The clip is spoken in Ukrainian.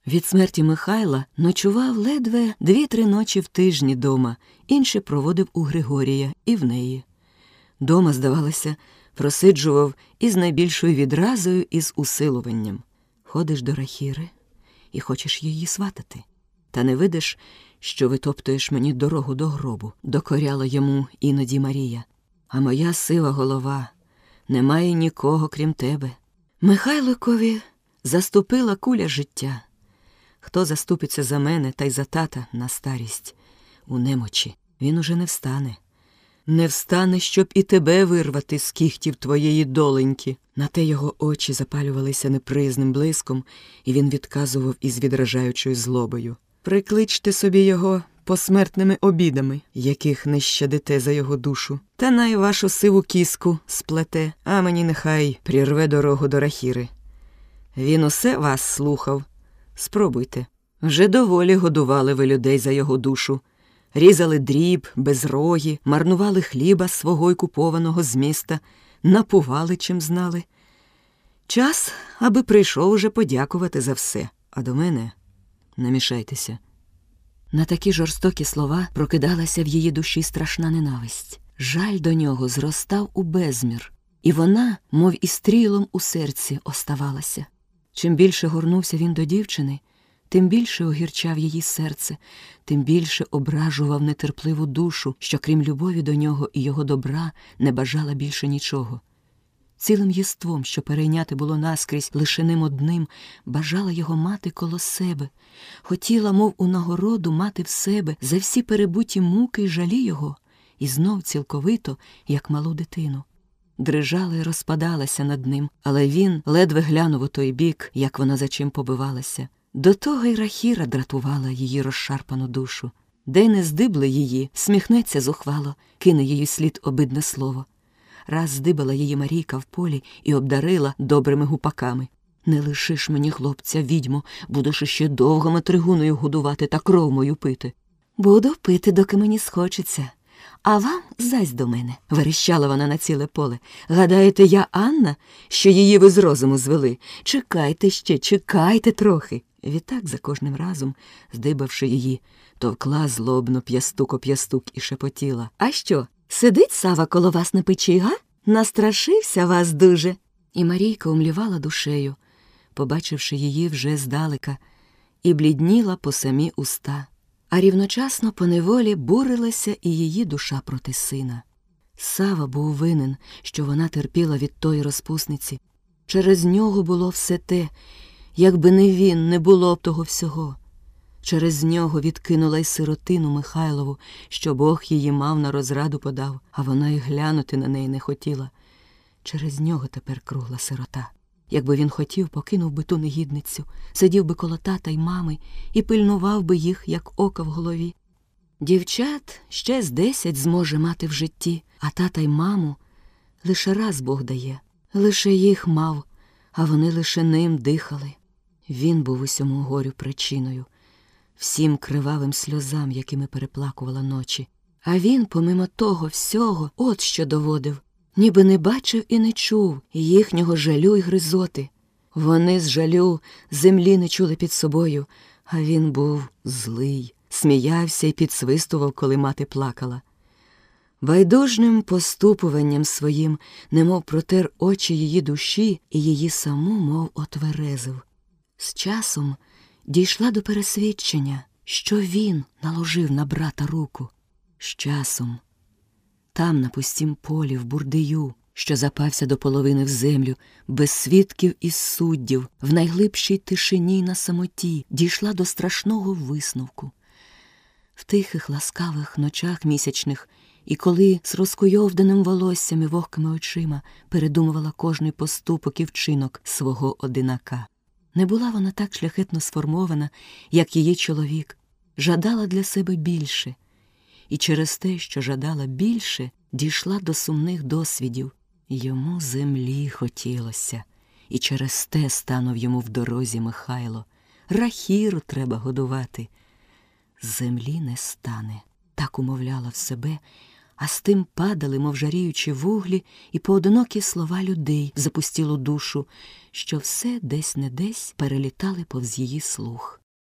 Від смерті Михайла ночував ледве 2-3 ночі в тижні дома, інше проводив у Григорія і в неї. Дома, здавалося, просиджував із найбільшою відразою і з усилуванням. Ходиш до Рахіри і хочеш її сватати. Та не видиш, що витоптуєш мені дорогу до гробу, докоряла йому іноді Марія. А моя сива голова, немає нікого, крім тебе. Михайликові заступила куля життя. Хто заступиться за мене та й за тата на старість? У немочі він уже не встане. Не встане, щоб і тебе вирвати з кігтів твоєї доленьки. На те його очі запалювалися непризним блиском, і він відказував із відражаючою злобою. Прикличте собі його посмертними обідами, яких не щадите за його душу. Та най вашу сиву кіску сплете, а мені нехай прірве дорогу до Рахіри. Він усе вас слухав. Спробуйте. Вже доволі годували ви людей за його душу. Різали дріб, безрогі, марнували хліба свого й купованого з міста, напували, чим знали. Час, аби прийшов уже подякувати за все. А до мене не мішайтеся. На такі жорстокі слова прокидалася в її душі страшна ненависть. Жаль до нього зростав у безмір, і вона, мов і стрілом у серці, оставалася. Чим більше горнувся він до дівчини, тим більше огірчав її серце, тим більше ображував нетерпливу душу, що крім любові до нього і його добра не бажала більше нічого. Цілим єством, що перейняти було наскрізь лише ним одним, бажала його мати коло себе. Хотіла, мов у нагороду, мати в себе за всі перебуті муки й жалі його, і знов цілковито, як малу дитину. Дрижала й розпадалася над ним, але він ледве глянув у той бік, як вона за чим побивалася. До того й Рахіра дратувала її розшарпану душу. Де й не здибли її, сміхнеться зухвало, кине їй слід обидне слово. Раз здибала її Марійка в полі і обдарила добрими гупаками. «Не лишиш мені, хлопця, відьмо, будеш іще довго матригуною годувати та кров мою пити». «Буду пити, доки мені схочеться. А вам зась до мене», – верещала вона на ціле поле. «Гадаєте, я Анна, що її ви з розуму звели? Чекайте ще, чекайте трохи». Відтак за кожним разом, здибавши її, товкла злобно п'ястук і шепотіла. «А що, сидить Сава коло вас на печі, га? Настрашився вас дуже». І Марійка умлівала душею, побачивши її вже здалека, і блідніла по самі уста. А рівночасно поневолі бурилася і її душа проти сина. Сава був винен, що вона терпіла від тої розпусниці. Через нього було все те, якби не він, не було б того всього. Через нього відкинула й сиротину Михайлову, що Бог її мав на розраду подав, а вона й глянути на неї не хотіла. Через нього тепер кругла сирота. Якби він хотів, покинув би ту негідницю, сидів би коло тата й мами і пильнував би їх, як ока в голові. Дівчат ще з 10 зможе мати в житті, а тата й маму лише раз Бог дає. Лише їх мав, а вони лише ним дихали. Він був усьому горю причиною, всім кривавим сльозам, якими переплакувала ночі. А він, помимо того всього, от що доводив. Ніби не бачив і не чув їхнього жалю й гризоти. Вони з жалю землі не чули під собою, а він був злий, сміявся і підсвистував, коли мати плакала. Байдужним поступуванням своїм немов протер очі її душі і її саму мов отверезив. З часом дійшла до пересвідчення, що він наложив на брата руку. З часом там, на пустім полі, в бурдею, що запався до половини в землю, без свідків і суддів, в найглибшій тишині й на самоті, дійшла до страшного висновку. В тихих ласкавих ночах місячних, і коли з розкуйовданим волоссям і вогкими очима передумувала кожний поступок і вчинок свого одинака. Не була вона так шляхетно сформована, як її чоловік, жадала для себе більше. І через те, що жадала більше, дійшла до сумних досвідів. Йому землі хотілося, і через те станув йому в дорозі Михайло. Рахіру треба годувати. Землі не стане, так умовляла в себе, а з тим падали, мов жаріючі вуглі, і поодинокі слова людей в запустілу душу, що все десь-не-десь перелітали повз її слух.